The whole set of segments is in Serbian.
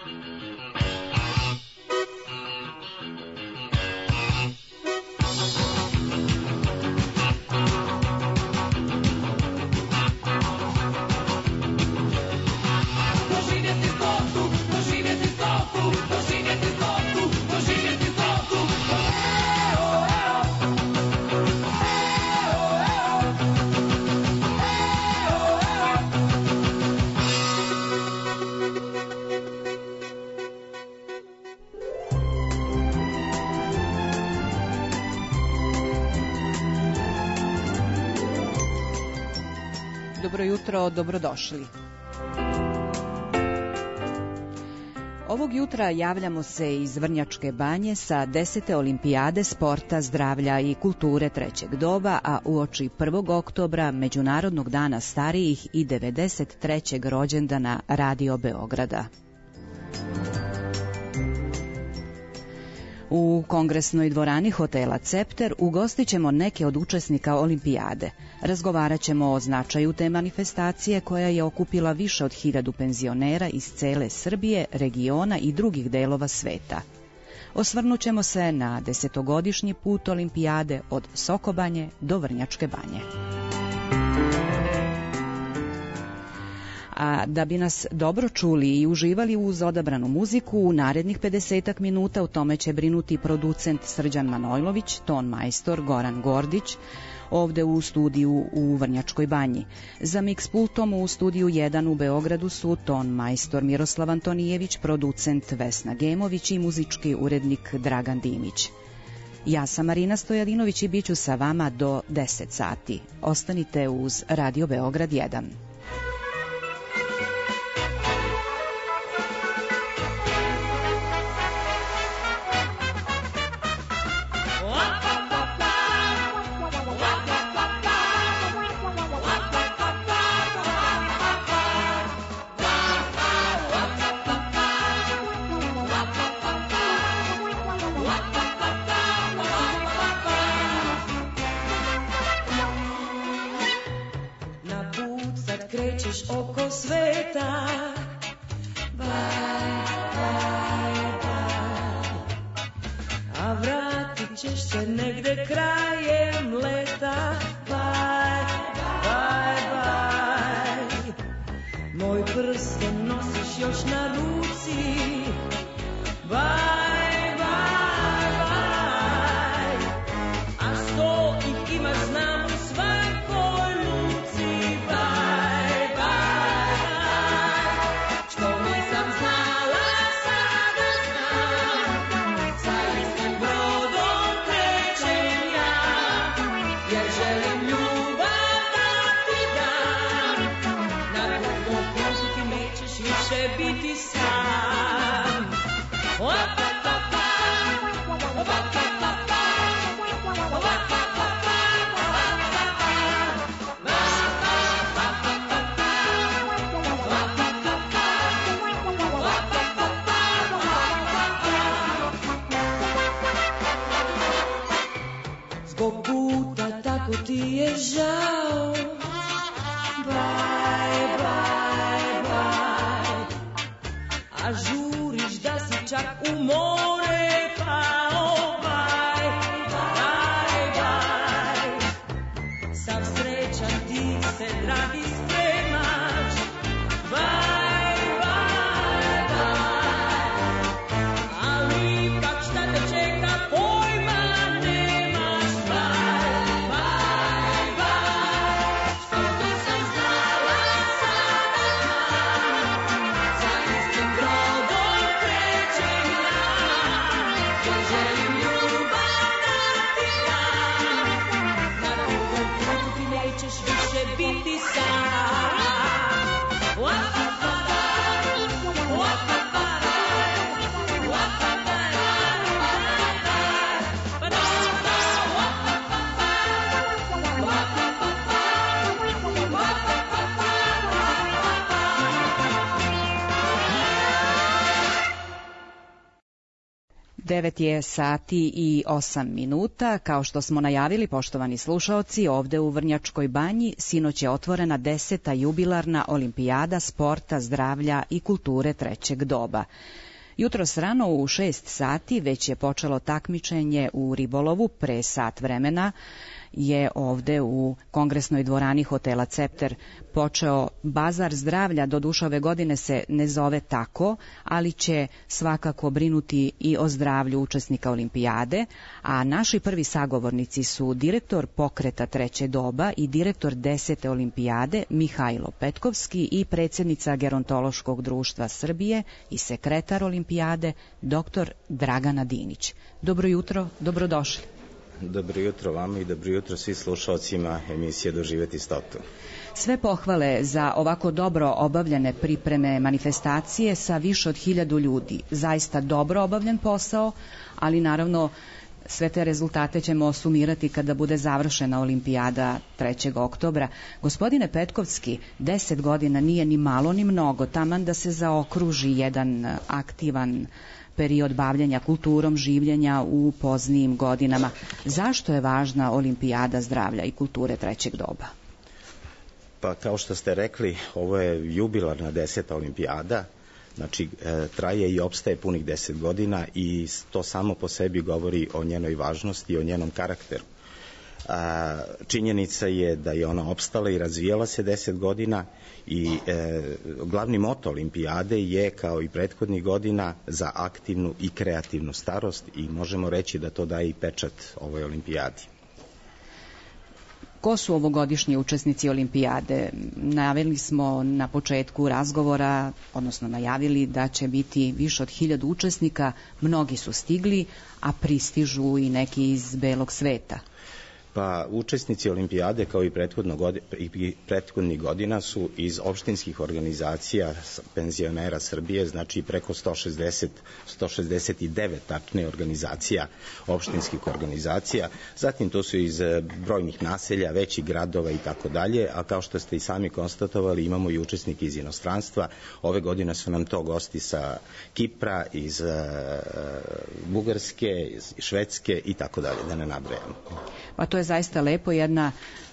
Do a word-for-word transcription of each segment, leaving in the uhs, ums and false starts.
Dobro jutro, dobrodošli. Ovog jutra javljamo se iz Vrnjačke banje sa desete olimpijade sporta, zdravlja i kulture trećeg doba, a uoči prvog oktobra, Međunarodnog dana starijih i devedeset trećeg rođendana Radio Beograda. U kongresnoj dvorani hotela Cepter ugostit ćemo neke od učesnika olimpijade. Razgovarat ćemo o značaju te manifestacije koja je okupila više od hiljadu penzionera iz cele Srbije, regiona i drugih delova sveta. Osvrnut ćemo se na desetogodišnji put olimpijade od Sokobanje do Vrnjačke banje. A da bi nas dobro čuli i uživali uz odabranu muziku, u narednih pedesetak minuta u tome će brinuti producent Srđan Manojlović, ton majstor Goran Gordić, ovde u studiju u Vrnjačkoj banji. Za mix pultom u studiju jedan u Beogradu su ton majstor Miroslav Antonijević, producent Vesna Gemović i muzički urednik Dragan Dimić. Ja sam Marina Stojadinović i bit ću sa vama do deset sati. Ostanite uz Radio Beograd jedan. Oko sveta, baj, baj, baj, a vratit ćeš se negde krajem leta, baj, baj, baj, moj prsten nosiš još na ruci, baj, baj, baj, a sto ih imaš znam u svakoj luci, baj. Biti sam. Opa, pa, pa. Opa, pa, pa, pa. Opa, pa, pa, pa. Opa, pa, pa. Zbog puta tako ti je žao. Bye, bye, bye. A žuriš da si čak u more pao, baj, baj, baj. Sav srećan ti se, dragi, spremaš, baj, baj, baj. Ali ipak šta te čeka, pojma nemaš, baj, baj, baj. Što nisam znala, sada znam, za istim brodom krećem ja. devet je sati i osam minuta. Kao što smo najavili, poštovani slušaoci, ovde u Vrnjačkoj banji sinoć je otvorena deseta jubilarna olimpijada sporta, zdravlja i kulture trećeg doba. Jutros rano u šest sati već je počelo takmičenje u ribolovu. Pre sat vremena je ovde u kongresnoj dvorani hotela Cepter počeo bazar zdravlja. Doduše ove godine se ne zove tako, ali će svakako brinuti i o zdravlju učesnika olimpijade, a naši prvi sagovornici su direktor pokreta treće doba i direktor desete olimpijade Mihajlo Petkovski i predsjednica Gerontološkog društva Srbije i sekretar olimpijade doktor Dragana Dinić. Dobro jutro, dobrodošli. Dobro jutro vama i dobro jutro svi slušalcima emisije Doživjeti stotu. Sve pohvale za ovako dobro obavljene pripreme manifestacije sa više od hiljadu ljudi. Zaista dobro obavljen posao, ali naravno sve te rezultate ćemo sumirati kada bude završena olimpijada trećeg oktobra. Gospodine Petkovski, deset godina nije ni malo ni mnogo, taman da se zaokruži jedan aktivan period bavljenja kulturom, življenja u poznijim godinama. Zašto je važna olimpijada zdravlja i kulture trećeg doba? Pa kao što ste rekli, ovo je jubilarna deseta olimpijada, znači e, traje i opstaje punih deset godina i to samo po sebi govori o njenoj važnosti i o njenom karakteru. A, činjenica je da je ona opstala i razvijala se deset godina i e, glavni moto olimpijade je, kao i prethodnih godina, za aktivnu i kreativnu starost i možemo reći da to daje i pečat ovoj olimpijadi. Ko su ovogodišnji učesnici olimpijade? Najavili smo na početku razgovora, odnosno najavili da će biti više od hiljadu učesnika, mnogi su stigli, a pristižu i neki iz belog sveta. Pa učesnici olimpijade kao i prethodnih godina su iz opštinskih organizacija penzionera Srbije, znači preko sto šezdeset, sto šezdeset devet tačne organizacija, opštinskih organizacija, zatim to su iz brojnih naselja, većih gradova i tako dalje, a kao što ste i sami konstatovali, imamo i učesnike iz inostranstva. Ove godine su nam to gosti sa Kipra, iz Bugarske, iz Švedske i tako dalje, da ne nabrajamo. Pa to je zaista lepo, jedna,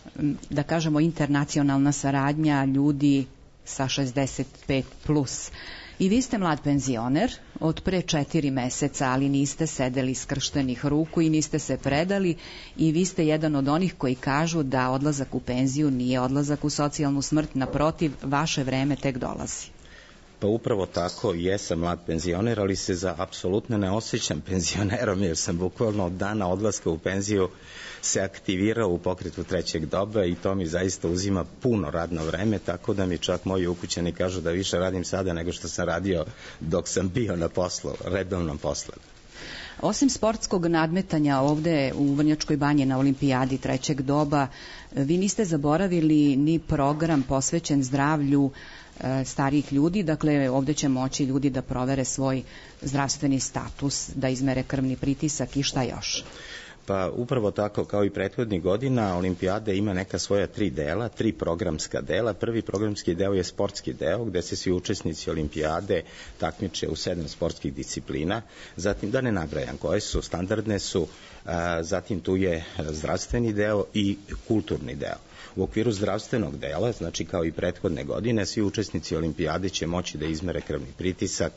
da kažemo, internacionalna saradnja ljudi sa šezdeset pet plus. I vi ste mlad penzioner od pre četiri meseca, ali niste sedeli skrštenih ruku i niste se predali i vi ste jedan od onih koji kažu da odlazak u penziju nije odlazak u socijalnu smrt, naprotiv, vaše vreme tek dolazi. Pa upravo tako, jesam mlad penzioner, ali se za apsolutno ne osjećam penzionerom, jer sam bukvalno od dana odlaska u penziju se aktivirao u pokretu trećeg doba i to mi zaista uzima puno radno vreme, tako da mi čak moji ukućani kažu da više radim sada nego što sam radio dok sam bio na poslu, redovnom poslu. Osim sportskog nadmetanja ovde u Vrnjačkoj banji na olimpijadi trećeg doba, vi niste zaboravili ni program posvećen zdravlju starijih ljudi, dakle ovde će moći ljudi da provere svoj zdravstveni status, da izmere krvni pritisak i šta još? Pa upravo tako, kao i prethodnih godina, olimpijada ima neka svoja tri dela, tri programska dela. Prvi programski deo je sportski deo, gde se svi učesnici olimpijade takmiče u sedam sportskih disciplina. Zatim, da ne nabrajam koje su, standardne su, a, zatim tu je zdravstveni deo i kulturni deo. U okviru zdravstvenog dela, znači kao i prethodne godine, svi učesnici olimpijade će moći da izmere krvni pritisak,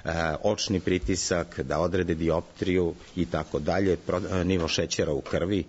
očni pritisak, da odrede dioptriju i tako dalje, nivo šećera u krvi.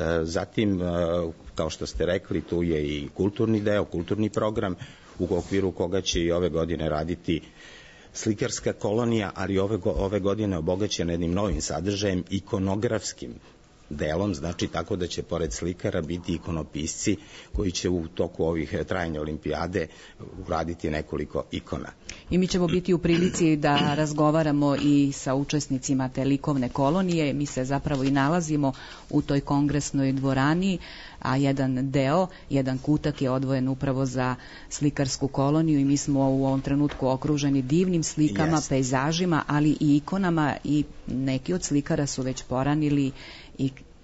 Zatim, kao što ste rekli, tu je i kulturni deo, kulturni program, u okviru koga će i ove godine raditi slikarska kolonija, ali ove, ove godine obogaćena jednim novim sadržajem, ikonografskim delom, znači tako da će pored slikara biti ikonopisci koji će u toku ovih trajanja olimpijade uraditi nekoliko ikona. I mi ćemo biti u prilici da razgovaramo i sa učesnicima te likovne kolonije. Mi se zapravo i nalazimo u toj kongresnoj dvorani, a jedan deo, jedan kutak je odvojen upravo za slikarsku koloniju i mi smo u ovom trenutku okruženi divnim slikama, yes. pejzažima, ali i ikonama i neki od slikara su već poranili i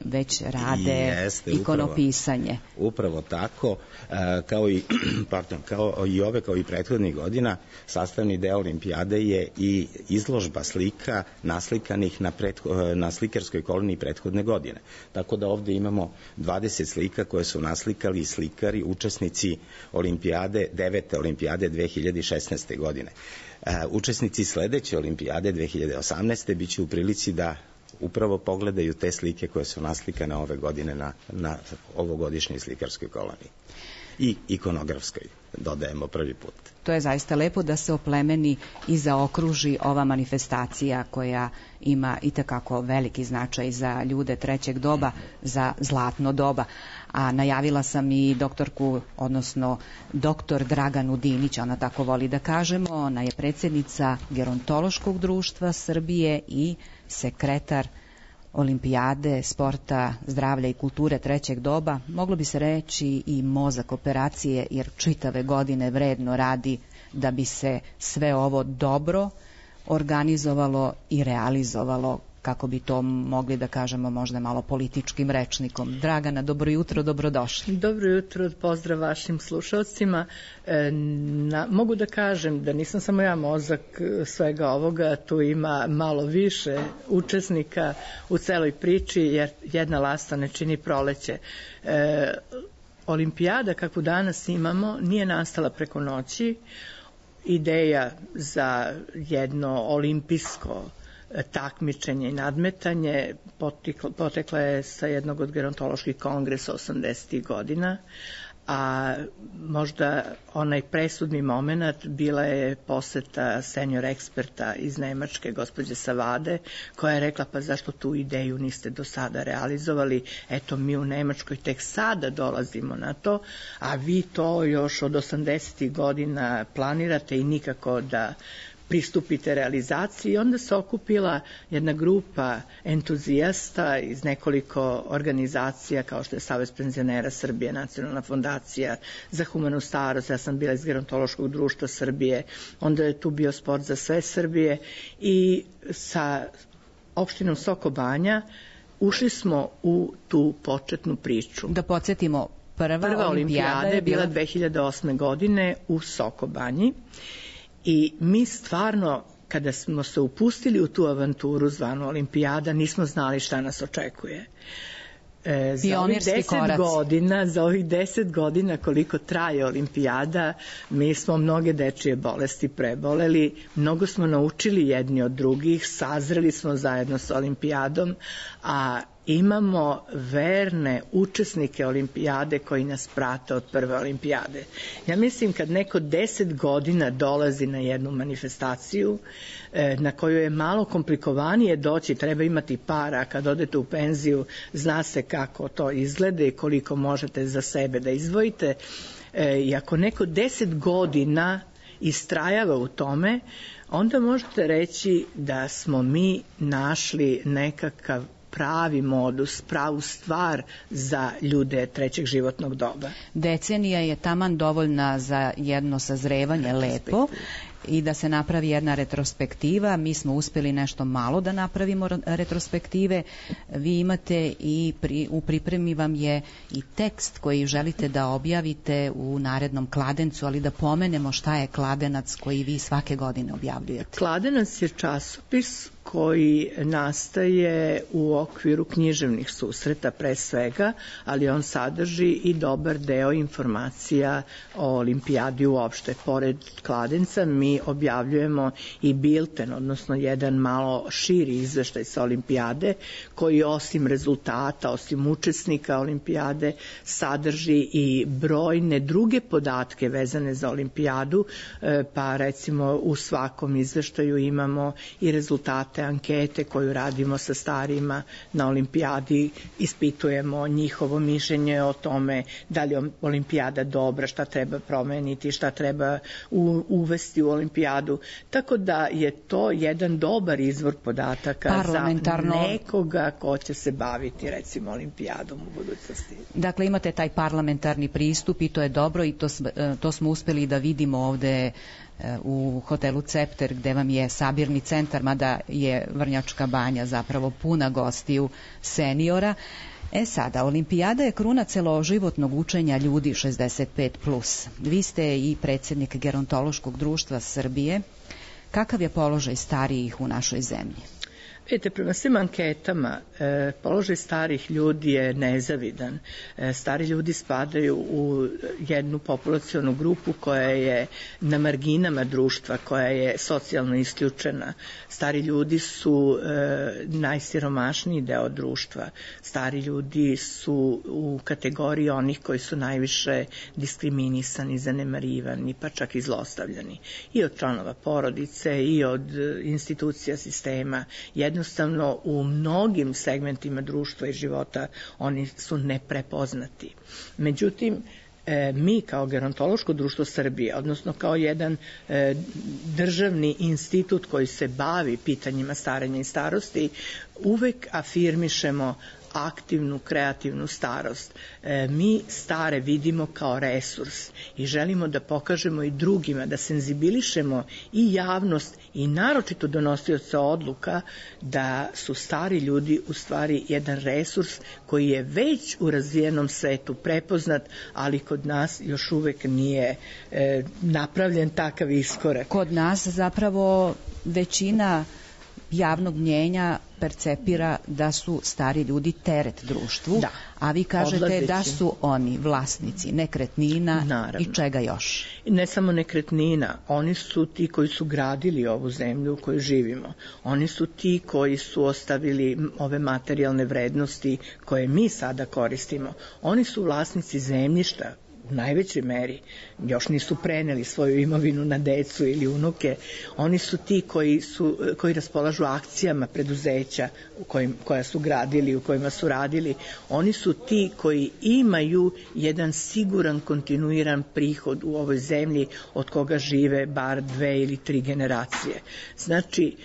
već rade Jeste, ikonopisanje. Upravo, upravo tako, kao i, pardon, kao i ove, kao i prethodnih godina, sastavni deo olimpijade je i izložba slika naslikanih na, pretho, na slikarskoj koloniji prethodne godine. Tako da ovde imamo dvadeset slika koje su naslikali slikari, učesnici olimpijade, devete olimpijade dve hiljade šesnaeste godine. Učesnici sledeće olimpijade dve hiljade osamnaeste biće u prilici da upravo pogledaju te slike koje su naslikane ove godine na, na ovogodišnjoj slikarskoj koloniji i ikonografskoj, dodajemo prvi put. To je zaista lepo da se oplemeni i zaokruži ova manifestacija koja ima itekako veliki značaj za ljude trećeg doba, za zlatno doba. A najavila sam i doktorku, odnosno doktor Draganu Dinić, ona tako voli da kažemo, ona je predsjednica Gerontološkog društva Srbije i sekretar Olimpijade, sporta, zdravlja i kulture trećeg doba, moglo bi se reći i mozak operacije, jer čitave godine vredno radi da bi se sve ovo dobro organizovalo i realizovalo, kako bi to mogli da kažemo možda malo političkim rečnikom. Dragana, dobro jutro, dobrodošli. Dobro jutro, pozdrav vašim slušalcima. E, na, mogu da kažem da nisam samo ja mozak svega ovoga, tu ima malo više učesnika u celoj priči, jer jedna lasta ne čini proleće. E, Olimpijada, kakvu danas imamo, nije nastala preko noći. Ideja za jedno olimpijsko takmičenje i nadmetanje potekla je sa jednog od gerontoloških kongresa osamdesetih godina, a možda onaj presudni moment bila je poseta senior eksperta iz Nemačke, gospođe Savade, koja je rekla pa zašto tu ideju niste do sada realizovali, eto mi u Nemačkoj tek sada dolazimo na to, a vi to još od osamdesetih godina planirate i nikako da pristupite realizaciji. I onda se okupila jedna grupa entuzijasta iz nekoliko organizacija kao što je Savez penzionera Srbije, Nacionalna fondacija za humanu starost, ja sam bila iz Gerontološkog društva Srbije, onda je tu bio Sport za sve Srbije i sa opštinom Soko Banja ušli smo u tu početnu priču. Da podsjetimo, prva, prva olimpijada je bila dve hiljade osme godine u Soko Banji. I mi stvarno, kada smo se upustili u tu avanturu zvanu olimpijada, nismo znali šta nas očekuje. E, za ovih deset godina, za ovih deset godina koliko traje olimpijada, mi smo mnoge dečije bolesti preboleli, mnogo smo naučili jedni od drugih, sazreli smo zajedno sa olimpijadom, a imamo verne učesnike olimpijade koji nas prate od prve olimpijade. Ja mislim kad neko deset godina dolazi na jednu manifestaciju na koju je malo komplikovanije doći, treba imati para, kad odete u penziju zna se kako to izgleda i koliko možete za sebe da izdvojite. I ako neko deset godina istrajava u tome, onda možete reći da smo mi našli nekakav pravi modus, pravu stvar za ljude trećeg životnog doba. Decenija je taman dovoljna za jedno sazrevanje lepo i da se napravi jedna retrospektiva. Mi smo uspeli nešto malo da napravimo retrospektive. Vi imate i pri, u pripremi vam je i tekst koji želite da objavite u narednom Kladencu, ali da pomenemo šta je Kladenac koji vi svake godine objavljujete. Kladenac je časopis koji nastaje u okviru književnih susreta pre svega, ali on sadrži i dobar deo informacija o olimpijadi uopšte. Pored Kladenca mi objavljujemo i bilten, odnosno jedan malo širi izveštaj sa olimpijade, koji osim rezultata, osim učesnika olimpijade, sadrži i brojne druge podatke vezane za olimpijadu, pa recimo u svakom izveštaju imamo i rezultate ankete koju radimo sa starima na olimpijadi, ispitujemo njihovo mišljenje o tome da li je olimpijada dobra, šta treba promeniti, šta treba uvesti u olimpijadu. Tako da je to jedan dobar izvor podataka za nekoga ko će se baviti recimo olimpijadom u budućnosti. Dakle, imate taj parlamentarni pristup i to je dobro i to, to smo uspeli da vidimo ovde u hotelu Cepter gde vam je sabirni centar, mada je Vrnjačka Banja zapravo puna gostiju seniora. E sada, olimpijada je kruna celoživotnog učenja ljudi šezdeset pet plus. Vi ste i predsjednik Gerontološkog društva Srbije. Kakav je položaj starijih u našoj zemlji? Vidite, prema svim anketama, e, položaj starih ljudi je nezavidan. E, stari ljudi spadaju u jednu populacionu grupu koja je na marginama društva, koja je socijalno isključena. Stari ljudi su e, najsiromašniji deo društva. Stari ljudi su u kategoriji onih koji su najviše diskriminisani, zanemarivani, pa čak i zlostavljani. I od članova porodice, i od institucija sistema. Jednostavno, u mnogim segmentima društva i života oni su neprepoznati. Međutim, e, mi kao Gerontološko društvo Srbije, odnosno kao jedan e, državni institut koji se bavi pitanjima starenja i starosti, uvek afirmišemo aktivnu, kreativnu starost. E, mi stare vidimo kao resurs i želimo da pokažemo i drugima, da senzibilišemo i javnost i naročito donosioce odluka da su stari ljudi u stvari jedan resurs koji je već u razvijenom svetu prepoznat, ali kod nas još uvek nije e, napravljen takav iskorak. Kod nas zapravo većina javnog mnjenja percepira da su stari ljudi teret društvu, da, a vi kažete odlazeći. Da su oni vlasnici nekretnina. Naravno. I čega još? Ne samo nekretnina, oni su ti koji su gradili ovu zemlju u kojoj živimo. Oni su ti koji su ostavili ove materijalne vrednosti koje mi sada koristimo. Oni su vlasnici zemljišta u najvećoj meri, još nisu preneli svoju imovinu na decu ili unuke. Oni su ti koji, su, koji raspolažu akcijama preduzeća u kojim, koja su gradili, u kojima su radili. Oni su ti koji imaju jedan siguran, kontinuiran prihod u ovoj zemlji od koga žive bar dve ili tri generacije. Znači,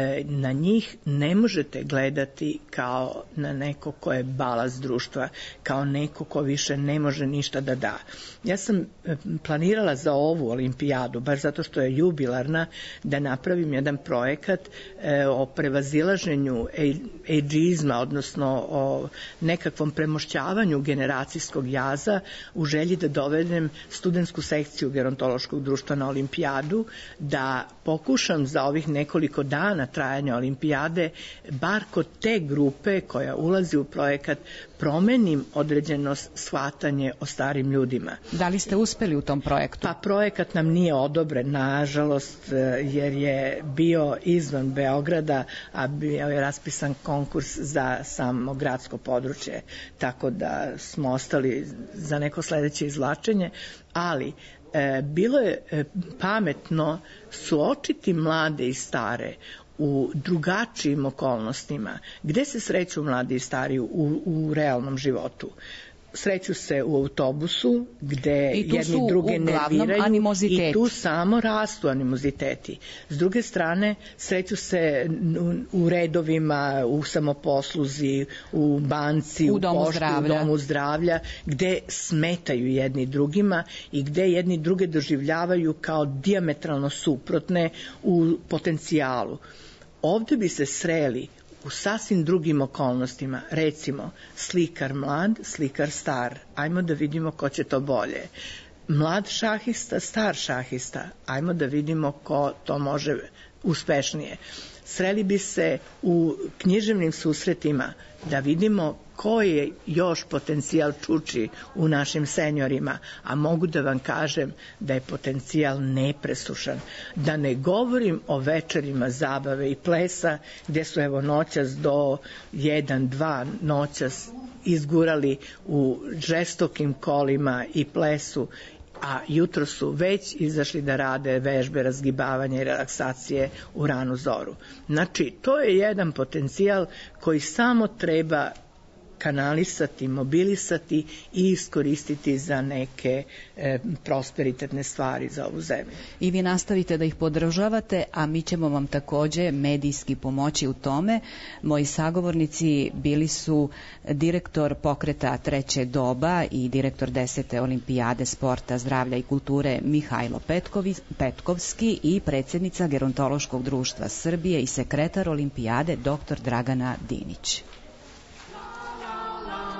na njih ne možete gledati kao na neko ko je balast društva, kao neko ko više ne može ništa da da. Ja sam planirala za ovu olimpijadu, baš zato što je jubilarna, da napravim jedan projekat o prevazilaženju ejdžizma, odnosno o nekakvom premošćavanju generacijskog jaza u želji da dovedem studentsku sekciju Gerontološkog društva na olimpijadu, da pokušam za ovih nekoliko dana trajanja olimpijade, bar kod te grupe koja ulazi u projekat, promenim određeno shvatanje o starim ljudima. Da li ste uspeli u tom projektu? Pa projekat nam nije odobren, nažalost, jer je bio izvan Beograda, a bio je raspisan konkurs za samo gradsko područje, tako da smo ostali za neko sledeće izvlačenje, ali e, bilo je e, pametno suočiti mlade i stare u drugačijim okolnostima. Gde se sreću mladi i stari u, u realnom životu? Sreću se u autobusu gde jedni druge nerviraju i tu samo rastu animoziteti. S druge strane, sreću se u redovima, u samoposluzi, u banci, u, u pošti, zdravlja. u domu zdravlja, gde smetaju jedni drugima i gde jedni druge doživljavaju kao dijametralno suprotne u potencijalu. Ovde bi se sreli u sasvim drugim okolnostima, recimo slikar mlad, slikar star, ajmo da vidimo ko će to bolje. Mlad šahista, star šahista, ajmo da vidimo ko to može uspešnije. Sreli bi se u književnim susretima da vidimo ko je još potencijal čuči u našim seniorima, a mogu da vam kažem da je potencijal nepresušan. Da ne govorim o večerima zabave i plesa, gde su evo noćas do jedan, dva noćas izgurali u žestokim kolima i plesu, a jutro su već izašli da rade vežbe, razgibavanja i relaksacije u ranu zoru. Znači, to je jedan potencijal koji samo treba kanalisati, mobilisati i iskoristiti za neke e, prosperitetne stvari za ovu zemlju. I vi nastavite da ih podržavate, a mi ćemo vam takođe medijski pomoći u tome. Moji sagovornici bili su direktor pokreta Treće doba i direktor desete olimpijade sporta, zdravlja i kulture Mihajlo Petkovi, Petkovski i predsjednica Gerontološkog društva Srbije i sekretar olimpijade doktor Dragana Dinić. La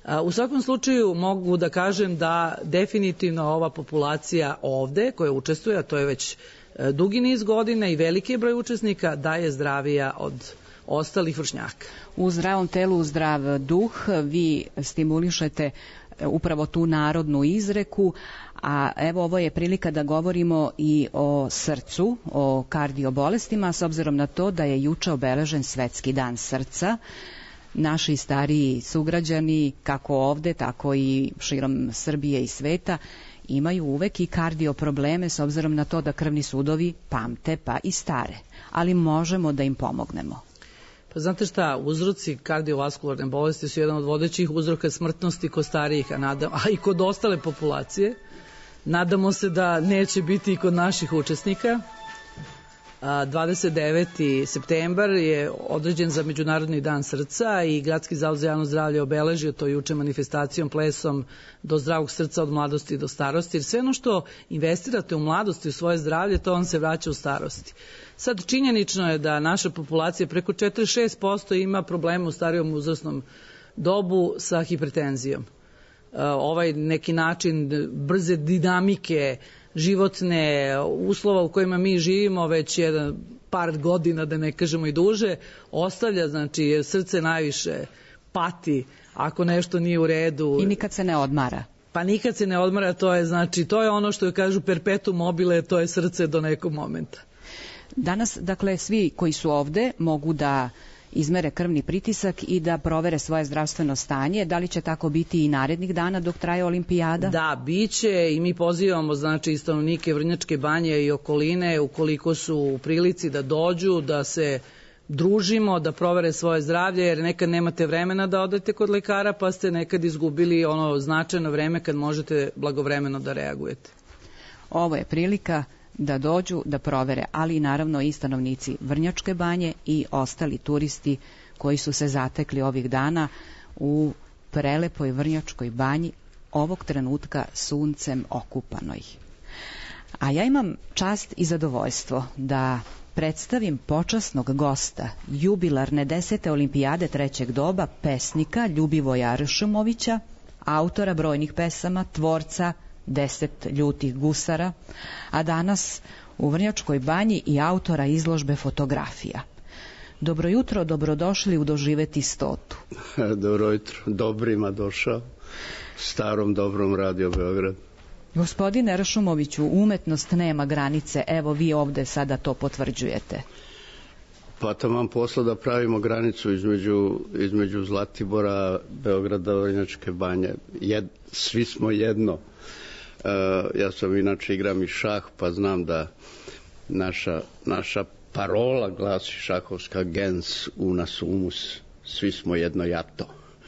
U svakom slučaju mogu da kažem da definitivno ova populacija ovde koja učestvuje, a to je već dugi niz godina i veliki broj učesnika, da je zdravija od ostalih vršnjaka. U zdravom telu, u zdrav duh, vi stimulišete upravo tu narodnu izreku, a evo ovo je prilika da govorimo i o srcu, o kardiobolestima, s obzirom na to da je juče obeležen Svetski dan srca. Naši stariji sugrađani, kako ovde, tako i širom Srbije i sveta, imaju uvek i kardio probleme s obzirom na to da krvni sudovi pamte pa i stare, ali možemo da im pomognemo. Pa znate šta, uzroci kardiovaskularne bolesti su jedan od vodećih uzroka smrtnosti kod starijih, a, nadam, a i kod ostale populacije. Nadamo se da neće biti i kod naših učesnika. dvadeset deveti septembar je određen za Međunarodni dan srca i Gradski zavod za javno zdravlje obeležio to juče manifestacijom, plesom do zdravog srca od mladosti do starosti, jer sve ono što investirate u mladosti, u svoje zdravlje, to vam se vraća u starosti. Sad, činjenično je da naša populacija preko četrdeset šest posto ima problema u starijom uzrasnom dobu sa hipertenzijom. Ovaj neki način brze dinamike životne uslova u kojima mi živimo već jedan par godina, da ne kažemo i duže, ostavlja, znači, jer srce najviše pati ako nešto nije u redu. I nikad se ne odmara. Pa nikad se ne odmara, to je, znači, to je ono što kažu perpetuum mobile, to je srce do nekog momenta. Danas, dakle, svi koji su ovde mogu da izmere krvni pritisak i da provere svoje zdravstveno stanje. Da li će tako biti i narednih dana dok traje olimpijada? Da, bit će i mi pozivamo, znači, stanovnike Vrnjačke Banje i okoline, ukoliko su u prilici da dođu, da se družimo, da provere svoje zdravlje, jer nekad nemate vremena da odete kod lekara, pa ste nekad izgubili ono značajno vreme kad možete blagovremeno da reagujete. Ovo je prilika da dođu, da provere, ali i naravno i stanovnici Vrnjačke Banje i ostali turisti koji su se zatekli ovih dana u prelepoj Vrnjačkoj Banji, ovog trenutka suncem okupanoj. A ja imam čast i zadovoljstvo da predstavim počasnog gosta jubilarne desete olimpijade trećeg doba, pesnika Ljubivoja Ršumovića, autora brojnih pesama, tvorca Deset ljutih gusara, a danas u Vrnjačkoj Banji i autora izložbe fotografija. Dobro jutro, dobrodošli u Doživeti stotu. Dobro jutro, dobrima došao, starom dobrom Radio Beograd. Gospodine Ršumoviću, umetnost nema granice, evo vi ovde sada to potvrđujete. Pa taman posla da pravimo granicu između, između Zlatibora, Beograda, Vrnjačke Banje. Jed, svi smo jedno. Uh, ja sam inače igram i šah, pa znam da naša, naša parola glasi šahovska gens una sumus, svi smo jedno jato.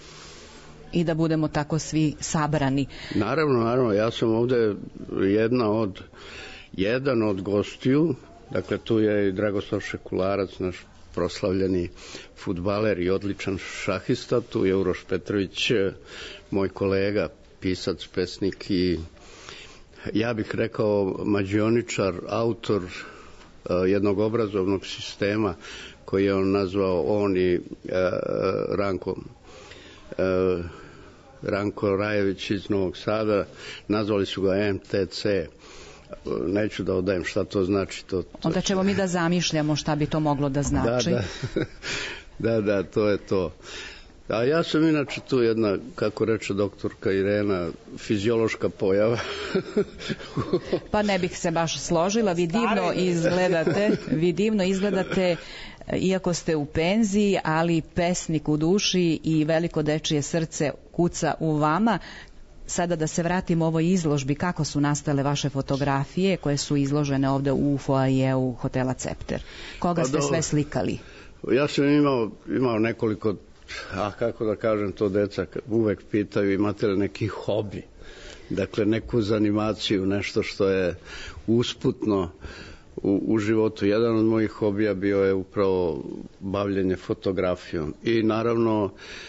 I da budemo tako svi sabrani. Naravno, naravno, ja sam ovde jedna od, jedan od gostiju, dakle tu je i Dragoslav Šekularac, naš proslavljeni fudbaler i odličan šahista, tu je Uroš Petrović, moj kolega, pisac, pesnik i ja bih rekao mađioničar, autor uh, jednog obrazovnog sistema koji je on nazvao, on i uh, Ranko uh, Ranko Rajević iz Novog Sada, nazvali su ga M T C. Neću da odajem šta to znači. To, to Onda ćemo mi da zamišljamo šta bi to moglo da znači. Da, da, da, da, to je to. A ja sam inače tu jedna, kako reče doktorka Irena, fiziološka pojava. Pa ne bih se baš složila, vi divno izgledate, vi divno izgledate, iako ste u penziji, ali pesnik u duši i veliko dečije srce kuca u vama. Sada da se vratimo ovoj izložbi, kako su nastale vaše fotografije koje su izložene ovde u foajeu hotela Cepter? Koga pa ste do... sve slikali? Ja sam imao, imao nekoliko, a kako da kažem to, deca uvek pitaju imate li neki hobi, dakle neku zanimaciju, nešto što je usputno u, u životu. Jedan od mojih hobija bio je upravo bavljenje fotografijom i naravno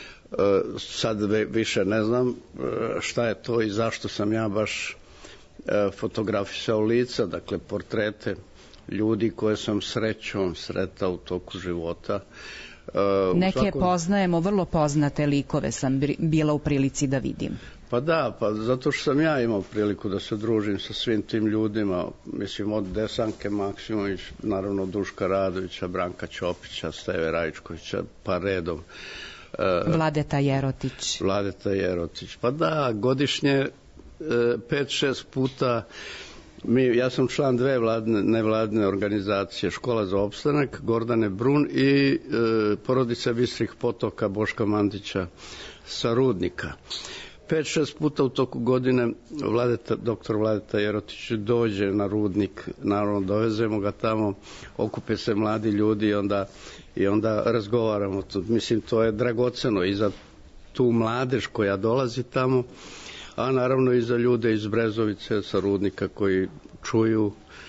sad više ne znam šta je to i zašto sam ja baš fotografisao lica, dakle portrete ljudi koje sam srećom sretao u toku života. Uh, Neke svakom... poznajemo, vrlo poznate likove sam bila u prilici da vidim. Pa da, pa zato što sam ja imao priliku da se družim sa svim tim ljudima, mislim od Desanke Maksimović, naravno Duška Radovića, Branka Ćopića, Steve Rajčkovića, pa redom. Uh, Vladeta Jerotić. Vladeta Jerotić. Pa da, godišnje pet, šest puta mi, ja sam član dve vladne, nevladne organizacije, Škola za opstanak, Gordane Brun i e, porodica Bistrih potoka Boška Mandića sa Rudnika. Pet, šest puta u toku godine Vladeta, doktor Vladeta Jerotić dođe na Rudnik, naravno dovezemo ga tamo, okupe se mladi ljudi i onda, i onda razgovaramo. Mislim, to je dragoceno i za tu mladež koja dolazi tamo, a naravno i za ljude iz Brezovice sa Rudnika koji čuju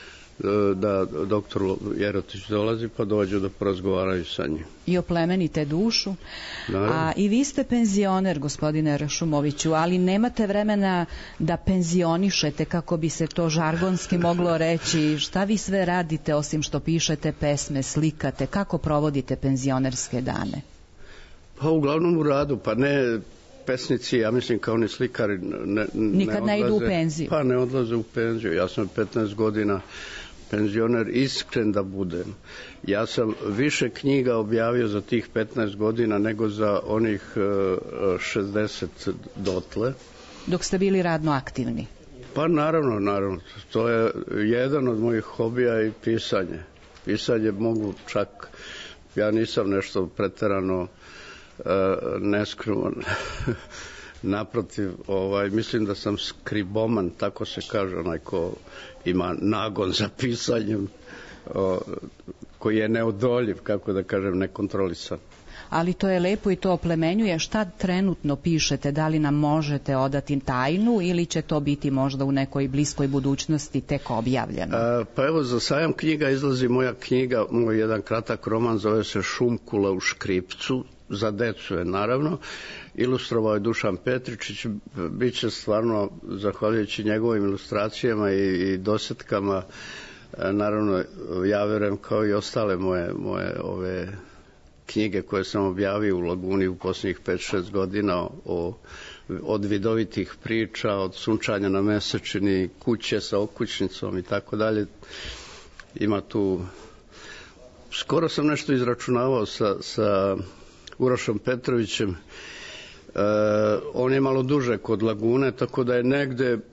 da doktor Jerotić dolazi pa dođu da porazgovaraju sa njim. I oplemenite dušu. Naravno. A i vi ste penzioner, gospodine Ršumoviću, ali nemate vremena da penzionišete, kako bi se to žargonski moglo reći. Šta vi sve radite osim što pišete pesme, slikate? Kako provodite penzionerske dane? Pa uglavnom u radu, pa ne pesnici, ja mislim kao ni slikari ne, nikad ne, ne idu u penziju. Pa ne odlaze u penziju. Ja sam petnaest godina penzioner, iskren da budem. Ja sam više knjiga objavio za tih petnaest godina nego za onih šezdeset dotle. Dok ste bili radno aktivni? Pa naravno, naravno. To je jedan od mojih hobija i pisanje. Pisanje mogu čak, ja nisam nešto preterano neskroman. Naprotiv, ovaj, mislim da sam skriboman, tako se kaže, onaj ko ima nagon za pisanjem, o, koji je neodoljiv, kako da kažem, nekontrolisan. Ali to je lepo i to oplemenjuje. Šta trenutno pišete? Da li nam možete odati tajnu ili će to biti možda u nekoj bliskoj budućnosti tek objavljeno? A, pa evo, za sajam knjiga izlazi moja knjiga, moj jedan kratak roman, zove se Šumkula u škripcu, za decu je naravno, ilustrovao je Dušan Petričić, bit će stvarno, zahvaljujući njegovim ilustracijama i, i dosetkama, naravno, ja verujem kao i ostale moje, moje ove knjige koje sam objavio u Laguni u posljednjih pet šest godina, o, od vidovitih priča, od sunčanja na mesečini, kuće sa okućnicom i tako dalje. Ima tu, skoro sam nešto izračunavao sa, sa Urošom Petrovićem. E, on je malo duže kod Lagune, tako da je negde e,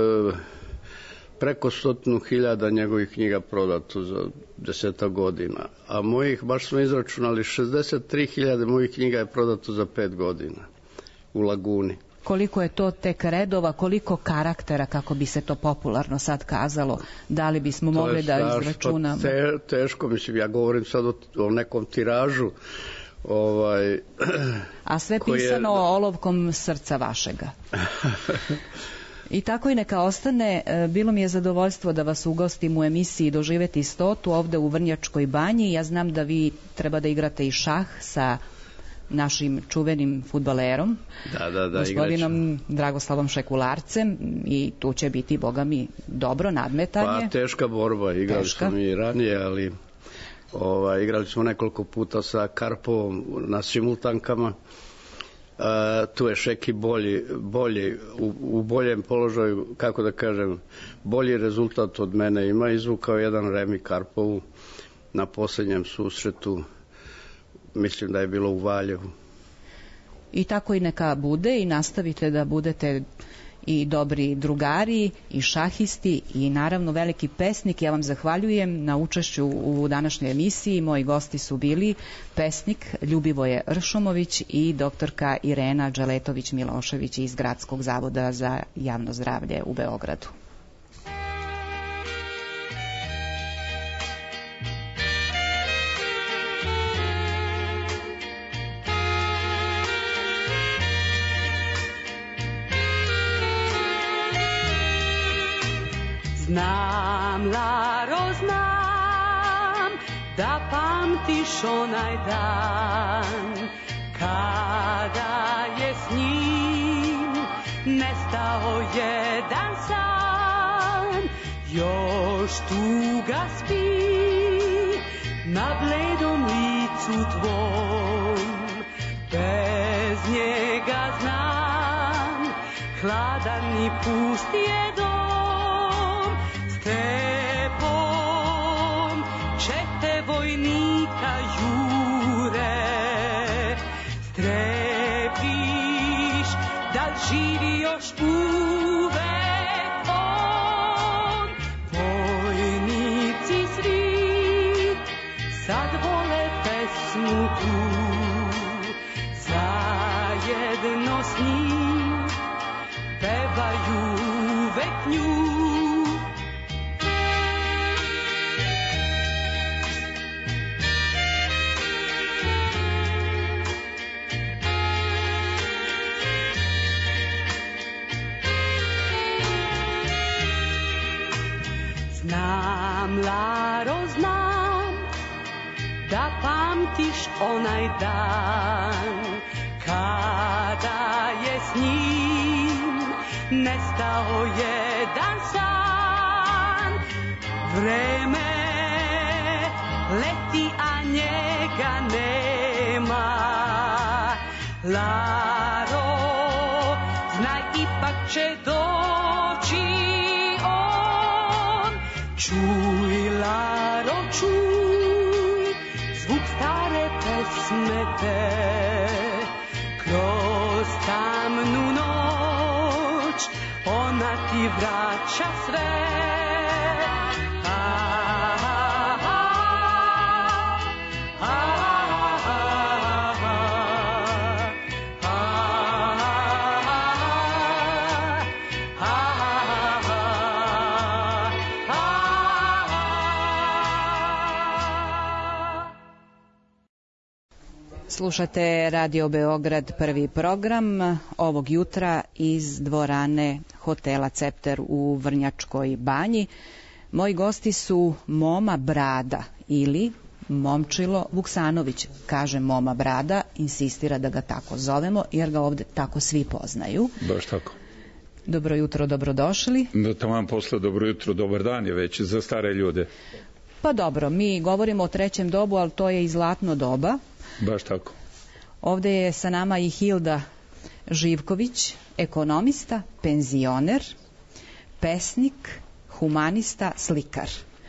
preko stotinu hiljada njegovih knjiga prodato za desetak godina. A mojih, baš smo izračunali, šezdeset tri hiljade mojih knjiga je prodato za pet godina u Laguni. Koliko je to tek redova, koliko karaktera, kako bi se to popularno sad kazalo, da li bismo mogli da izračunamo? Te, teško, mislim, ja govorim sad o, o nekom tiražu. Ovaj, a sve pisano je olovkom srca vašega. I tako i neka ostane. Bilo mi je zadovoljstvo da vas ugostim u emisiji Doživeti stotu ovde u Vrnjačkoj banji. Ja znam da vi treba da igrate i šah sa našim čuvenim fudbalerom, da, da, da, gospodinom Dragoslavom Šekularcem, i tu će biti, boga mi, dobro nadmetanje. Pa teška borba, igrali teška. smo i ranije, ali Ova, igrali smo nekoliko puta sa Karpovom na simultankama. E, tu je Šeki bolji, bolji u, u boljem položaju, kako da kažem, bolji rezultat od mene ima. Izvukao jedan remi Karpovu na posljednjem susretu, mislim da je bilo u Valjevu. I tako i neka bude, i nastavite da budete i dobri drugari, i šahisti, i naravno veliki pesnik. Ja vam zahvaljujem na učešću u današnjoj emisiji. Moji gosti su bili pesnik Ljubivoje Ršumović i doktorka Irena Đeletović-Milošević iz Gradskog zavoda za javno zdravlje u Beogradu. Znam, Laro, znam, da pamtiš onaj dan, kada je s njim nestao jedan san. Još tuga spi na bledom licu tvoj. hladan i pust je dom, stepom čete vojnika jure, strepiš da li živi još uvek on. Vojnici svi sad vole pesmu tu, zajedno s njim pevaju uvek nju. Znam, Laro, znam da pamtiš onaj dan kada je s njim nestao jedan san. Vreme leti, a njega nema. Laro, znaj, ipak će doći on. Čuj, Laro, čuj zvuk stare pesme te, kroz tamnu noć ona ti vraća sve. A, a, a, a, a, Slušate Radio Beograd, prvi program ovog jutra iz dvorane hotela Cepter u Vrnjačkoj Banji. Moji gosti su Moma Brada ili Momčilo Vuksanović. Kaže Moma Brada, insistira da ga tako zovemo jer ga ovde tako svi poznaju. Baš tako. Dobro jutro, dobrodošli. Da, taman posle dobro jutro, dobar dan je već za stare ljude. Pa dobro, mi govorimo o trećem dobu, ali to je i zlatno doba. Baš tako. Ovde je sa nama i Hilda Živković, ekonomista, penzioner, pesnik, humanista, slikar.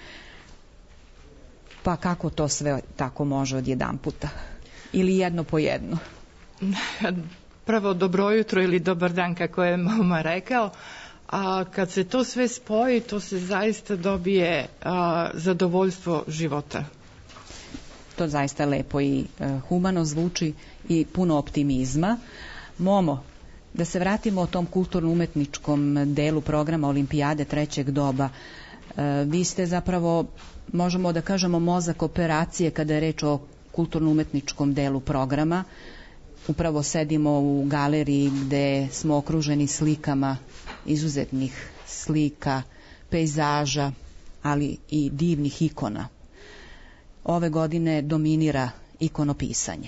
Pa kako to sve tako može odjedan puta? Ili jedno po jedno? Prvo dobro jutro ili dobar dan, kako je Moma rekao. A kad se to sve spoji, to se zaista dobije a, zadovoljstvo života. To zaista lepo i e, humano zvuči i puno optimizma. Momo, da se vratimo o tom kulturno-umetničkom delu programa Olimpijade trećeg doba. E, vi ste zapravo, možemo da kažemo, mozak operacije kada je reč o kulturno-umetničkom delu programa. Upravo sedimo u galeriji gde smo okruženi slikama, izuzetnih slika, pejzaža, ali i divnih ikona. Ove godine dominira ikonopisanje.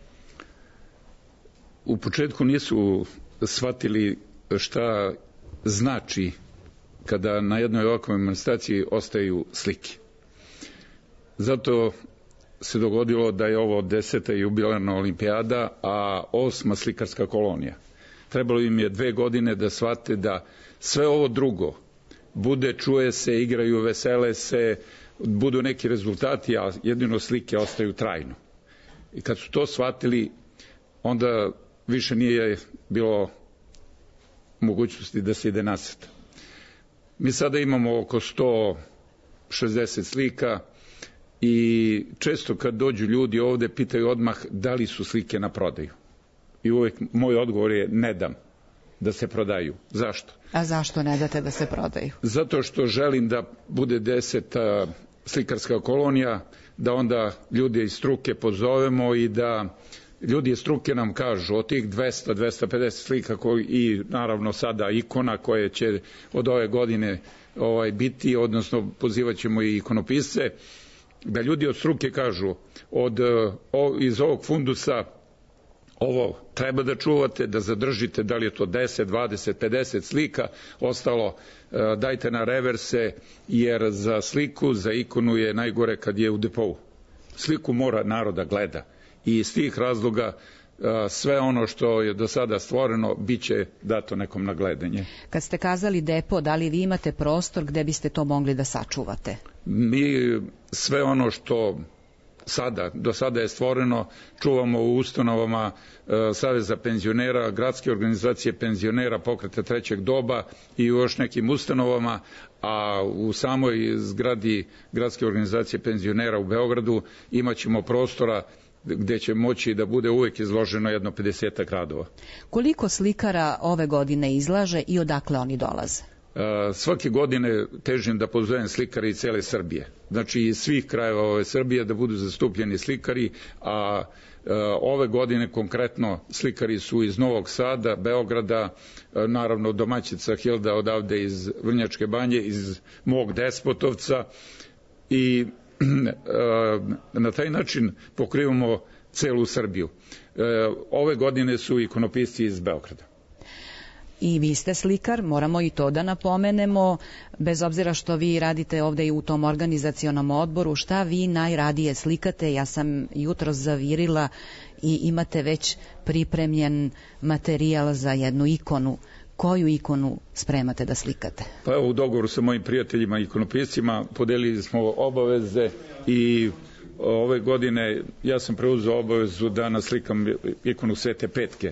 U početku nisu shvatili šta znači kada na jednoj ovakvoj manifestaciji ostaju slike. Zato se dogodilo da je ovo deseta jubilarna olimpijada, a osma slikarska kolonija. Trebalo im je dve godine da shvate da sve ovo drugo bude, čuje se, igraju, vesele se, budu neki rezultati, a jedino slike ostaju trajno. I kad su to shvatili, onda više nije bilo mogućnosti da se ide nasad. Mi sada imamo oko sto šezdeset slika i često kad dođu ljudi ovde pitaju odmah da li su slike na prodaju. I uvek moj odgovor je ne dam da se prodaju. Zašto? A zašto ne date da se prodaju? Zato što želim da bude deseta slikarska kolonija, da onda ljudi iz struke pozovemo i da ljudi iz struke nam kažu od tih dvesta do dvesta pedeset slika koji, i naravno sada ikona koje će od ove godine ovaj, biti, odnosno pozivat ćemo i ikonopisce, da ljudi od struke kažu od, o, iz ovog fundusa ovo treba da čuvate, da zadržite, da li je to deset, dvadeset, pedeset slika, ostalo dajte na reverse, jer za sliku, za ikonu je najgore kad je u depou. Sliku mora naroda gleda i iz tih razloga sve ono što je do sada stvoreno bit će dato nekom na gledanje. Kad ste kazali depo, da li vi imate prostor gde biste to mogli da sačuvate? Mi sve ono što sada, do sada je stvoreno, čuvamo u ustanovama e, Saveza penzionera, gradske organizacije penzionera, pokreta trećeg doba i u još nekim ustanovama, a u samoj zgradi gradske organizacije penzionera u Beogradu imat ćemo prostora gde će moći da bude uvek izloženo jedno pedesetak radova. Koliko slikara ove godine izlaže i odakle oni dolaze? Svake godine težim da pozovem slikari iz cele Srbije. Znači iz svih krajeva ove Srbije da budu zastupljeni slikari, a ove godine konkretno slikari su iz Novog Sada, Beograda, naravno domaćica Hilda odavde iz Vrnjačke Banje, iz mog Despotovca i na taj način pokrivamo celu Srbiju. Ove godine su ikonopisti iz Beograda. I vi ste slikar, moramo i to da napomenemo, bez obzira što vi radite ovde i u tom organizacionom odboru, šta vi najradije slikate? Ja sam jutros zavirila i imate već pripremljen materijal za jednu ikonu. Koju ikonu spremate da slikate? Pa evo, u dogovoru sa mojim prijateljima ikonopiscima podelili smo obaveze i ove godine ja sam preuzeo obavezu da naslikam ikonu Svete Petke.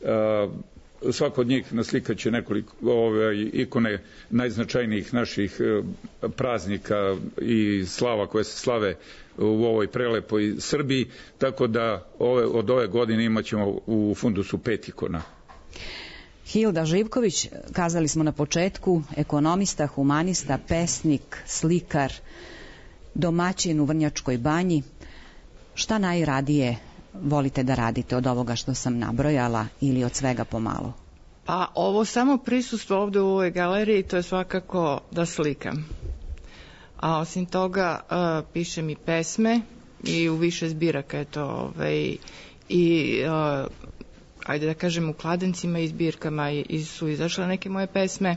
Svako od njih naslikat će nekoliko ove ikone najznačajnijih naših praznika i slava koje se slave u ovoj prelepoj Srbiji, tako da ove, od ove godine imat ćemo u fundusu pet ikona. Hilda Živković, kazali smo na početku, ekonomista, humanista, pesnik, slikar, domaćin u Vrnjačkoj Banji. Šta najradije volite da radite od ovoga što sam nabrojala ili od svega pomalo? Pa ovo samo prisustvo ovde u ovoj galeriji, to je svakako da slikam. A osim toga uh, pišem i pesme i u više zbiraka je to ovaj, i uh, ajde da kažem u kladencima i zbirkama i su izašle neke moje pesme,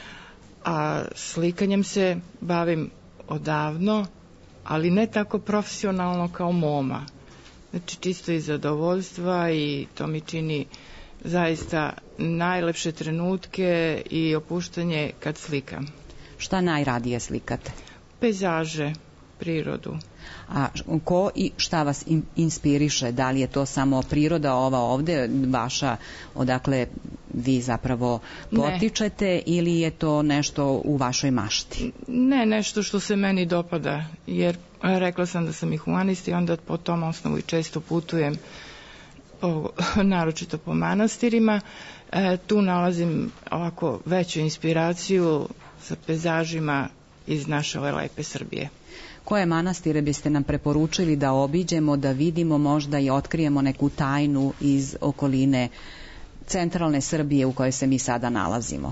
a slikanjem se bavim odavno, ali ne tako profesionalno kao moma. Znači čisto iz zadovoljstva i to mi čini zaista najlepše trenutke i opuštanje kad slikam. Šta najradije slikate? Pejzaže, prirodu. A ko i šta vas inspiriše? Da li je to samo priroda ova ovde, vaša, odakle vi zapravo potičete, ne, ili je to nešto u vašoj mašti? Ne, nešto što se meni dopada, jer rekla sam da sam i humanist i onda po tom osnovu i često putujem, po, naročito po manastirima. E, tu nalazim ovako veću inspiraciju sa pejzažima iz naše ove lepe Srbije. Koje manastire biste nam preporučili da obiđemo, da vidimo možda i otkrijemo neku tajnu iz okoline centralne Srbije u kojoj se mi sada nalazimo?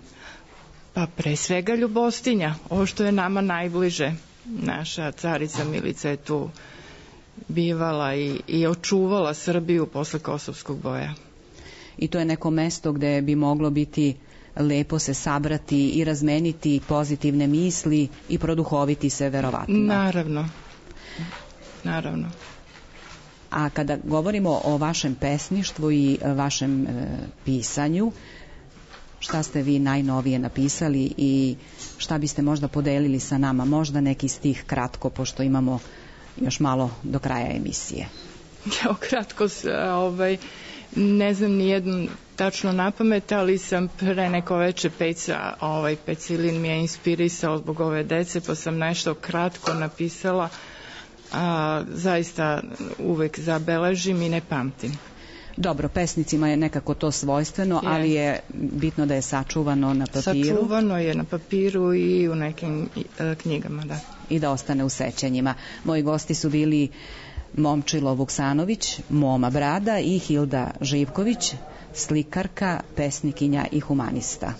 Pa pre svega Ljubostinja, ovo što je nama najbliže. Naša carica Milica je tu bivala i, i očuvala Srbiju posle Kosovskog boja. I to je neko mesto gde bi moglo biti lepo se sabrati i razmeniti pozitivne misli i produhoviti se, verovatno. Naravno. Naravno. A kada govorimo o vašem pesništvu i vašem e, pisanju, šta ste vi najnovije napisali i šta biste možda podelili sa nama? Možda neki stih kratko, pošto imamo još malo do kraja emisije. Ja, kratko, ovaj, ne znam ni jednu tačno na pamet, ali sam pre neko veče Pejca, ovaj Pecilin mi je inspirisao zbog ove dece, pa sam nešto kratko napisala, a zaista uvek zabeležim i ne pamtim. Dobro, pesnicima je nekako to svojstveno, je, ali je bitno da je sačuvano na papiru. Sačuvano je na papiru i u nekim e, knjigama, da. I da ostane u sećanjima. Moji gosti su bili Momčilo Vuksanović, Moma Brada i Hilda Živković, slikarka, pesnikinja i humanista.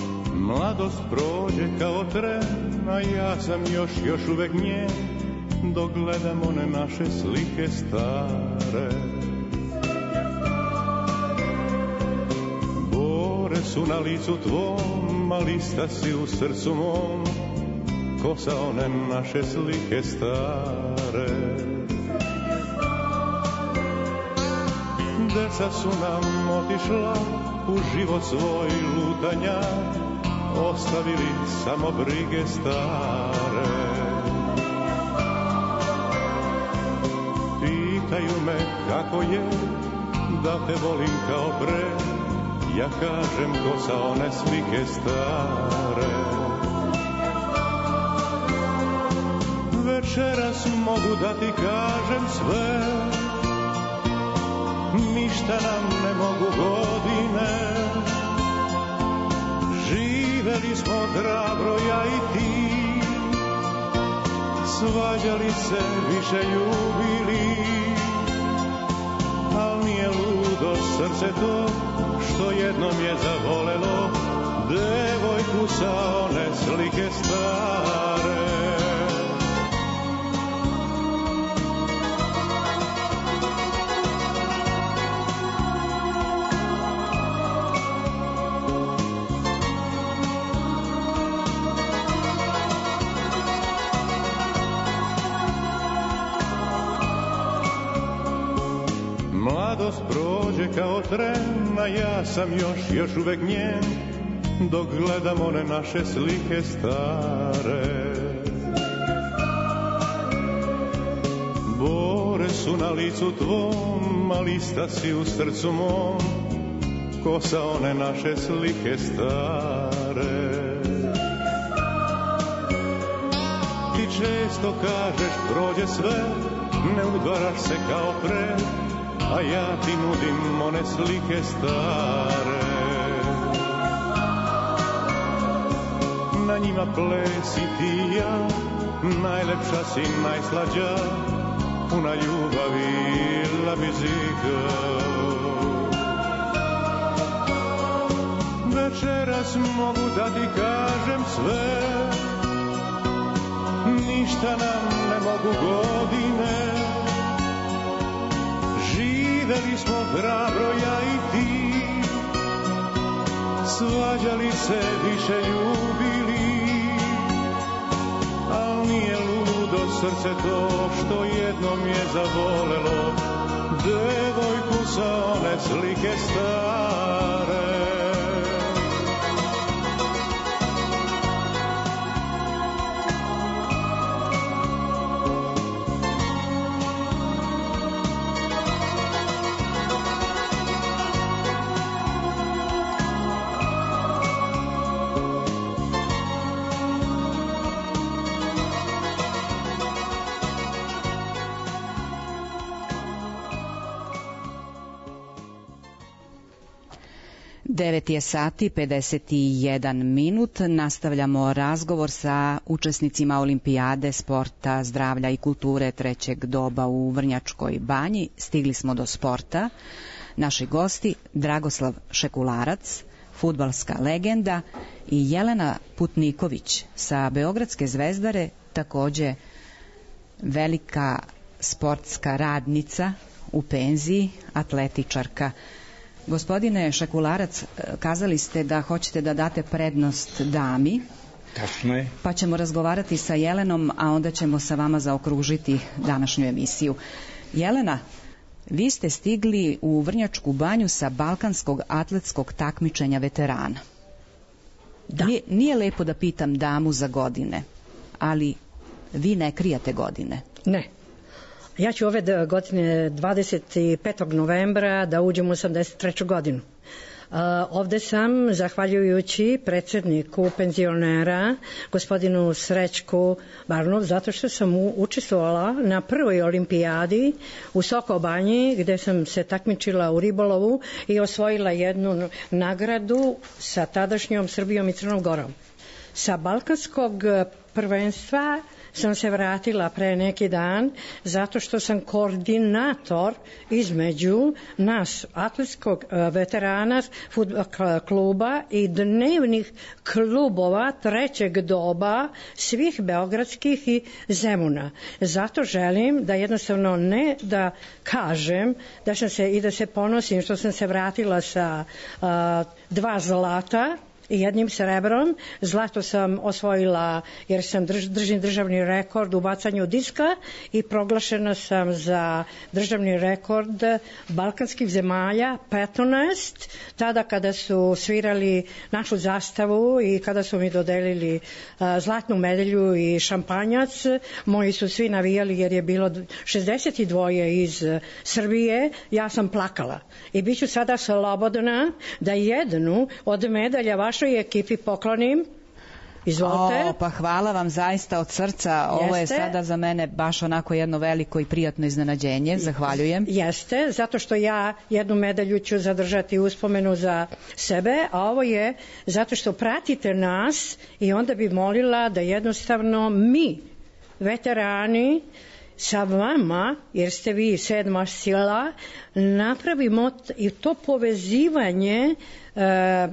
Mladost prođe kao tren, a ja sam još, još uvek njen. dok gledam one naše slike stare. Bore su na licu tvom, a lista si u srcu mom, ko sa one naše slike stare. Deca su nam otišla u život svoj lutanja, ostavili samo brige stare. Pitaju me kako je, da te volim kao pre, ja kažem ko sa one slike stare. Večeras mogu da ti kažem sve, ništa nam ne mogu godine. Živeli smo hrabro ja i ti, svađali se, više ljubili, al nije ludo srce to što jednom je zavolelo devojku sa one slike stare. Mladost prođe kao tren, a ja sam još, još uvek njen, dok gledam one naše slike stare. Bore su na licu tvom, a lista si u srcu mom, ko sa one naše slike stare. Ti često kažeš prođe sve, ne udvaraš se kao pre, a ja ti nudim one slike stare. Na njima plesi ti i ja, najlepša si, najslađa, puna ljubavi, la muzika. Večeras mogu da ti kažem sve, ništa nam ne mogu godine. Živeli smo hrabro ja i ti, svađali se, više ljubili, al nije ludo srce to što jednom je zavolelo devojku sa one slike stare. devet je sati pedeset jedan minut. Nastavljamo razgovor sa učesnicima Olimpijade sporta, zdravlja i kulture trećeg doba u Vrnjačkoj banji. Stigli smo do sporta. Naši gosti Dragoslav Šekularac, fudbalska legenda, i Jelena Putniković sa Beogradske Zvezdare, takođe velika sportska radnica u penziji, atletičarka. Gospodine Šekularac, kazali ste da hoćete da date prednost dami. Tačno je. Pa ćemo razgovarati sa Jelenom, a onda ćemo sa vama zaokružiti današnju emisiju. Jelena, vi ste stigli u Vrnjačku banju sa Balkanskog atletskog takmičenja veterana. Da. Nije, nije lepo da pitam damu za godine, ali vi ne krijate godine. Ne. Ja ću ove godine dvadeset petog novembra da uđem u osamdeset treću godinu. Uh, ovde sam zahvaljujući predsjedniku penzionera gospodinu Srećku Barnov, zato što sam učestvovala na prvoj olimpijadi u Sokobanji, gde sam se takmičila u ribolovu i osvojila jednu nagradu sa tadašnjom Srbijom i Crnom Gorom. Sa Balkanskog prvenstva sam se vratila pre neki dan zato što sam koordinator između nas atletskog veterana fudbal kluba i dnevnih klubova trećeg doba svih beogradskih i Zemuna. Zato želim da jednostavno ne da kažem da sam se i da se ponosim što sam se vratila sa uh, dva zlata i jednim srebrom. Zlato sam osvojila jer sam drž, držim državni rekord u bacanju diska i proglašena sam za državni rekord balkanskih zemalja petnaest, tada kada su svirali našu zastavu i kada su mi dodelili uh, zlatnu medalju i šampanjac. Moji su svi navijali jer je bilo šezdeset dva iz uh, Srbije. Ja sam plakala i bit ću sada slobodna da jednu od medalja vaš našoj ekipi poklonim. Izvolite. O, pa hvala vam zaista od srca. Jeste. Ovo je sada za mene baš onako jedno veliko i prijatno iznenađenje. Zahvaljujem. Jeste, zato što ja jednu medalju ću zadržati uspomenu za sebe, a ovo je zato što pratite nas i onda bi molila da jednostavno mi, veterani, sa vama, jer ste vi sedma sila, napravimo i to povezivanje e,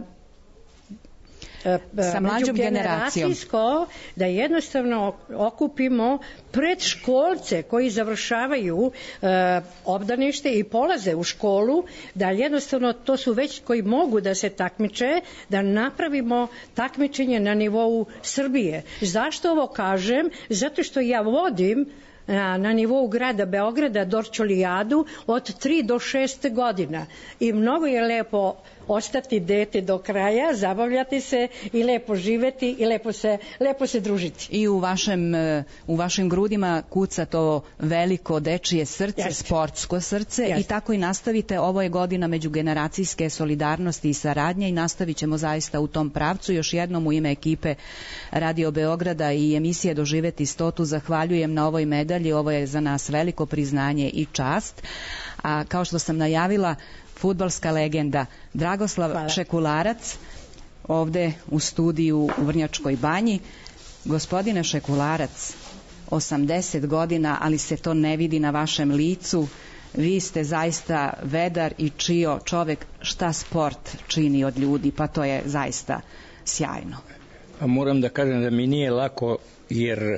sa mlađom generacijom, da jednostavno okupimo predškolce koji završavaju e, obdanište i polaze u školu, da jednostavno to su već koji mogu da se takmiče, da napravimo takmičenje na nivou Srbije. Zašto ovo kažem? Zato što ja vodim na, na nivou grada Beograda Dorčolijadu od tri do šest godina i mnogo je lepo ostati dete do kraja, zabavljati se i lepo živeti i lepo se, lepo se družiti. I u vašem, u vašim grudima kuca to veliko dečije srce, Jeste. sportsko srce Jeste. i tako i nastavite. Ovo je godina međugeneracijske solidarnosti i saradnje i nastavit ćemo zaista u tom pravcu. Još jednom u ime ekipe Radio Beograda i emisije Doživeti stotu zahvaljujem na ovoj medalji. Ovo je za nas veliko priznanje i čast. A kao što sam najavila, fudbalska legenda Dragoslav Hvala. Šekularac ovde u studiju u Vrnjačkoj banji. Gospodine Šekularac, osamdeset godina, ali se to ne vidi na vašem licu. Vi ste zaista vedar i čio čovek. Šta sport čini od ljudi, pa to je zaista sjajno. Pa moram da kažem da mi nije lako, jer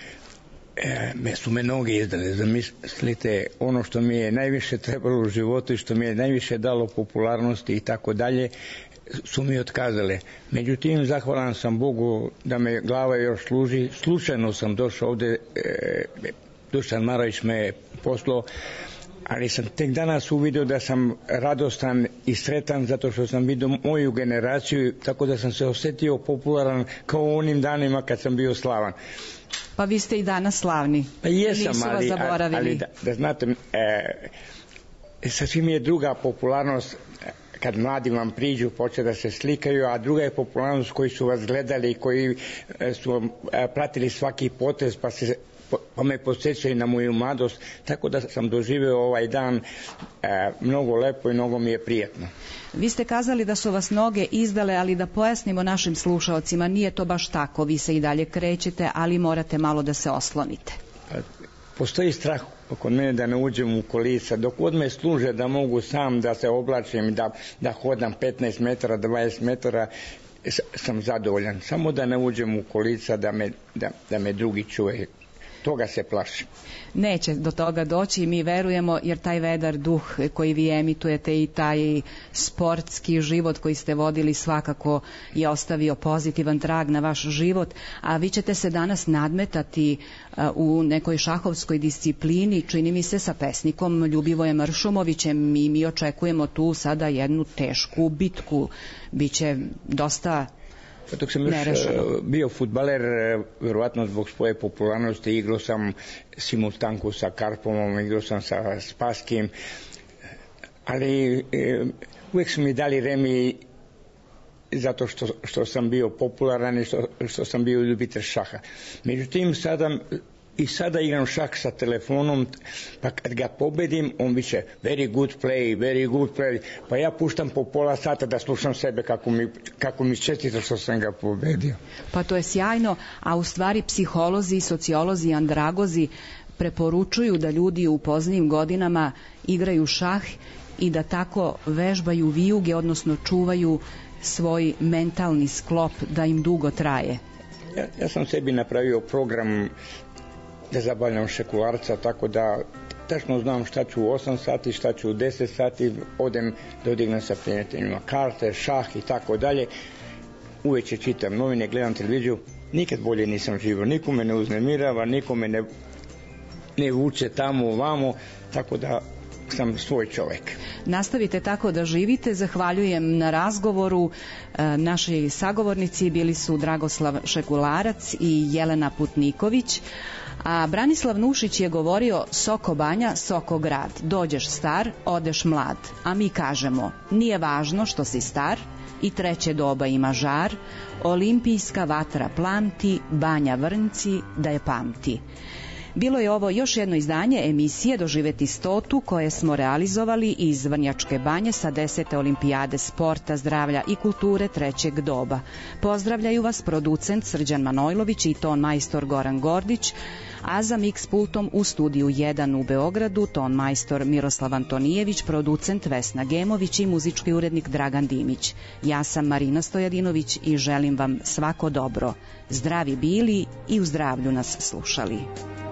E, me su me noge izdale. Zamislite, ono što mi je najviše trebalo u životu i što mi je najviše dalo popularnosti i tako dalje, su mi otkazale. Međutim, zahvalan sam Bogu da me glava još služi. Slučajno sam došao ovde, e, Dušan Marović me je poslao, ali sam tek danas uvidio da sam radostan i sretan zato što sam vidio moju generaciju, tako da sam se osetio popularan kao u onim danima kad sam bio slavan. Pa vi ste i danas slavni. Pa jesam, Nisu ali, vas zaboravili. ali da, da znate, e, sasvim je druga popularnost kad mladi vam priđu, počne da se slikaju, a druga je popularnost koji su vas gledali, koji su pratili svaki potez, pa se pa me podsjećaju na moju mladost, tako da sam doživeo ovaj dan e, mnogo lepo i mnogo mi je prijatno. Vi ste kazali da su vas noge izdale, ali da pojasnimo našim slušaocima, nije to baš tako, vi se i dalje krećete, ali morate malo da se oslonite. Pa, postoji strah kod mene da ne uđem u kolica, dok od me služe da mogu sam da se oblačim, da, da hodam petnaest metara, dvadeset metara, sam zadovoljan. Samo da ne uđem u kolica, da me, da, da me drugi čuje. Toga se plašim. Neće do toga doći i mi verujemo, jer taj vedar duh koji vi emitujete i taj sportski život koji ste vodili svakako je ostavio pozitivan trag na vaš život, a vi ćete se danas nadmetati u nekoj šahovskoj disciplini, čini mi se sa pesnikom Ljubivojem Ršumovićem i mi očekujemo tu sada jednu tešku bitku. Biće dosta Dok sam još Nerešeno. bio fudbaler, verovatno zbog svoje popularnosti, igrao sam simultanku sa Karpovom, igrao sam sa Spaskim, ali e, uvijek su mi dali remi zato što, što sam bio popularan i što, što sam bio ljubitelj šaha. Međutim, sada i sada igram šah sa telefonom, pa kad ga pobedim, on biće very good play, very good play, pa ja puštam po pola sata da slušam sebe kako mi, kako mi čestita što sam ga pobedio. Pa to je sjajno, a u stvari psiholozi, sociolozi, andragozi preporučuju da ljudi u poznijim godinama igraju šah i da tako vežbaju vijuge, odnosno čuvaju svoj mentalni sklop da im dugo traje. Ja, ja sam sebi napravio program da zabavljam šekularca, tako da tačno znam šta ću u osam sati, šta ću u deset sati, odem da odignem sa prijateljima karte, šah i tako dalje. Uveče čitam novine, gledam televiziju, nikad bolje nisam živio, nikome ne uznemirava, nikome ne, ne vuče tamo ovamo, tako da sam svoj čovjek. Nastavite tako da živite. Zahvaljujem na razgovoru. E, naši sagovornici bili su Dragoslav Šekularac i Jelena Putniković, a Branislav Nušić je govorio Soko Banja, Soko grad. Dođeš star, odeš mlad. A mi kažemo, nije važno što si star, i treće doba ima žar, olimpijska vatra plamti, Banja Vrnci da je pamti. Bilo je ovo još jedno izdanje emisije Doživeti stotu koje smo realizovali iz Vrnjačke Banje sa desete olimpijade sporta, zdravlja i kulture trećeg doba. Pozdravljaju vas producent Srđan Manojlović i ton majstor Goran Gordić, a za mix pultom u studiju jedan u Beogradu ton majstor Miroslav Antonijević, producent Vesna Gemović i muzički urednik Dragan Dimić. Ja sam Marina Stojadinović i želim vam svako dobro. Zdravi bili i u zdravlju nas slušali.